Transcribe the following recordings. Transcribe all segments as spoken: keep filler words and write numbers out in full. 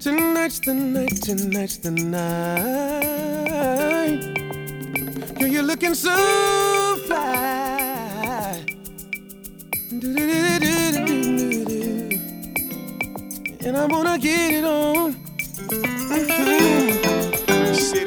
Tonight's the night, tonight's the night. Girl, you're looking so fly. Do-do-do-do-do-do-do. And I wanna get it on. Mm-hmm. Shit.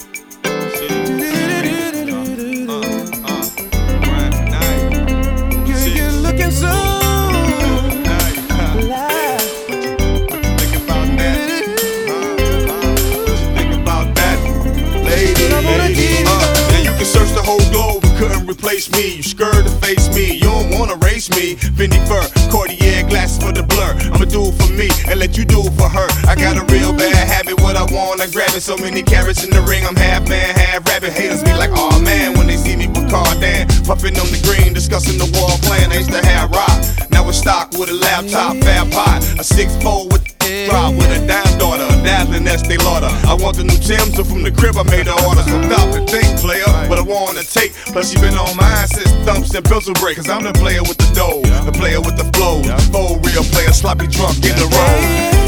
Search the whole globe, you couldn't replace me. You scared to face me, you don't wanna race me. Fendi fur, Cartier glasses for the blur. I'ma do it for me and let you do it for her. I got a real bad habit, what I want, I grab it. So many carrots in the ring, I'm half man, half rabbit. Haters be like, aw man, when they see me with Cardan, puffin' on the green, discussing the war plan. I used to have rock, now it's stock with a laptop, fab pot, a six four with drive with a dime daughter, a dazzling Estee Lauder. I want the new Timbs, so from the crib I made the order. So stop and think, player, but I wanna take. Plus you been on mine since thumps and pencil break. Cause I'm the player with the dough, the player with the flow, full real player, sloppy drunk in the road.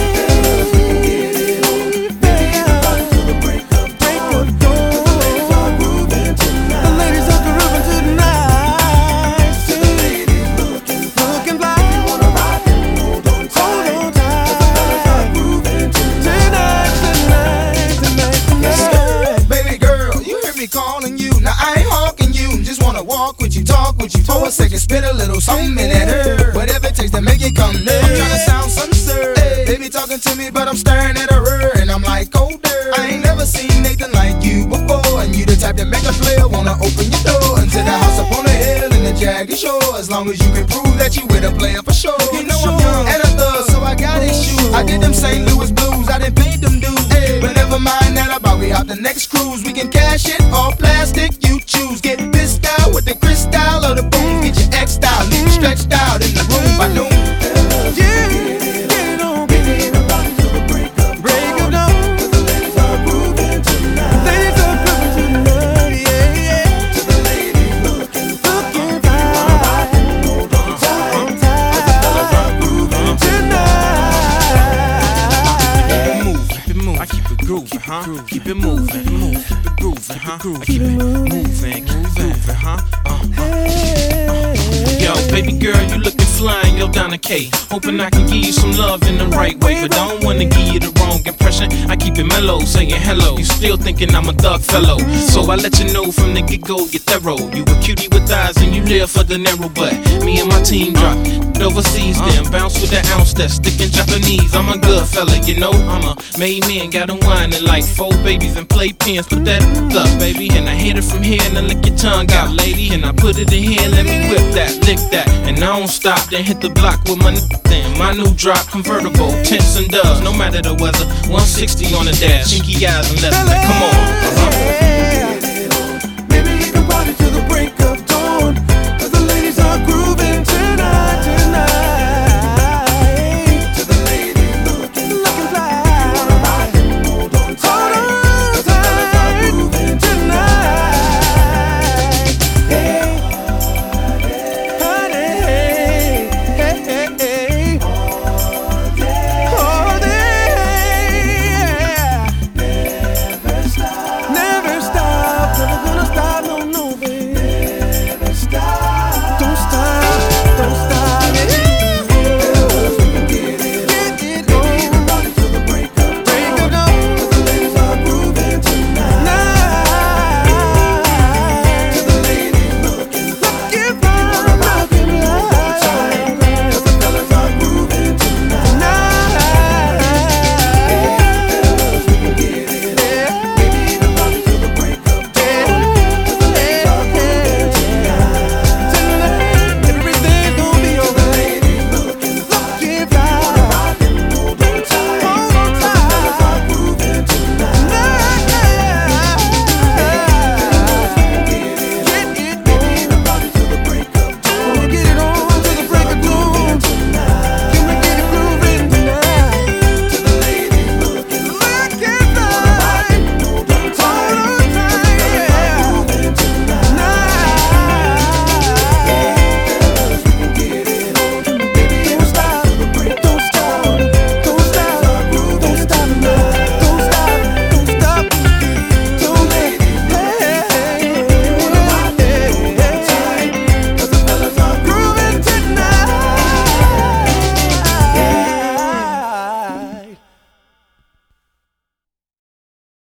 Calling you, now I ain't hawking you. Just wanna walk with you, talk with you for a second, spit a little something at her. Whatever it takes to make it come near. I'm tryna sound some sir. Hey, they be talking to me, but I'm staring at her, and I'm like, older. I ain't never seen Nathan like you before, and you the type that make a player wanna open your door into the house up on the hill in the Jagger Shore. As long as you can prove that you with a player for sure. You know I'm young and a thug, so I got issues. I did them Saint Louis blues, I didn't paint them dudes. Hey, but never mind that about we out the next cruise. We can cash it all plastic, you choose. Get this style with the crystal or the boom. Get your X style, leave it stretched out in the room by noon. Yeah, get it on, get it on till the break of break of dawn. Cause the ladies are grooving tonight. Ladies are grooving tonight, yeah, yeah. To the ladies looking looking fine. Hold on tight, cause the fellas are grooving tonight. Move, keep it moving, I keep it grooving, huh? Keep it moving, move, keep it grooving, huh? I keep it moving, keep it moving, huh? Uh, uh, uh. Yo, baby girl, you looking flying, yo, Donna K. Hoping I can give you some love in the right way, but I don't wanna give you the wrong impression. I keep it mellow, saying hello. You still thinking I'm a thug fellow, so I let you know from the get-go, you're thorough. You a cutie with eyes and you live for the narrow, but me and my team drop overseas, then bounce with the ounce that's sticking Japanese. I'm a good fella, you know, I'm a made man, got them whining like four babies and playpens. Put that up, baby, and I hit it from here and I lick your tongue out, lady, and I put it in here, let me whip that, lick that, and I don't stop, then hit the block with my n***, then my new drop, convertible, tints and doves, no matter the weather, one sixty on the dash, chinky eyes and leather, come on, uh-huh.